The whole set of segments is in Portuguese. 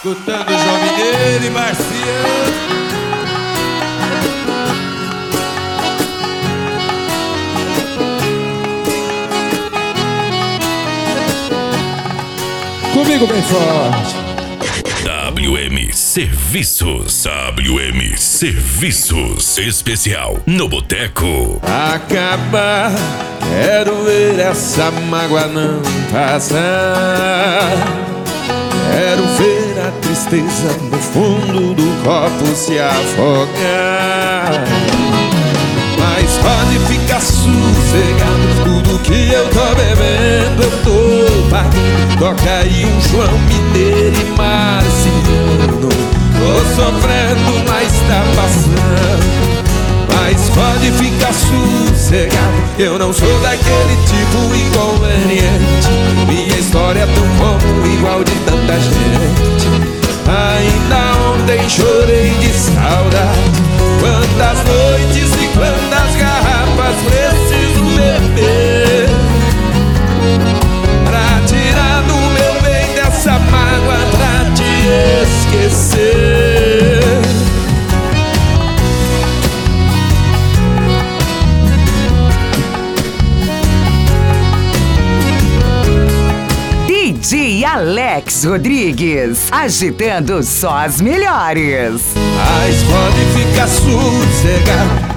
Escutando João Mineiro e Marciano. Comigo bem forte. WM Serviços. WM Serviços. Especial no Boteco. Acabar, quero ver essa mágoa não passar. Quero ver a tristeza no fundo do copo se afogar. Mas pode ficar sossegado, tudo que eu tô bebendo eu tô pagando. Toca aí um João Mineiro e Marciano. Tô sofrendo, mas tá passando. Mas pode ficar sossegado, eu não sou daquele tipo inconveniente. Minha história é tão comum, igual de tanta gente. Ainda ontem chorei de saudade. Quantas noites e quantas garrafas preciso beber pra tirar do meu bem dessa mágoa, pra te esquecer. DJ Alex Rodrigues, agitando só as melhores. Mas pode ficar sossegado.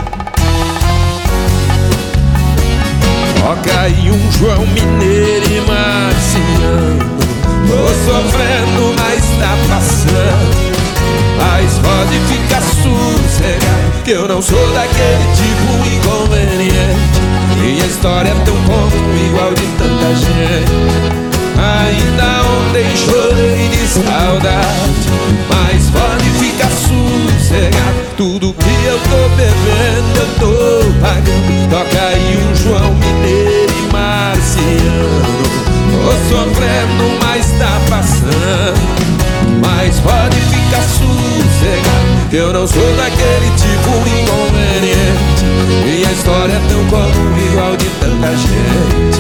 Toca aí um João Mineiro e Marciano. Tô sofrendo, mas tá passando. Mas pode ficar sossegado, que eu não sou daquele tipo inconveniente. Minha história é tão comum, igual de tanta gente. Ainda ontem chorei de saudade. Mas pode ficar sossegado, tudo que eu tô bebendo eu tô pagando. Toca aí um João Mineiro e Marciano. Tô sofrendo, mas tá passando. Mas pode ficar sossegado, que eu não sou daquele tipo inconveniente. Minha história é tão comum, igual de tanta gente.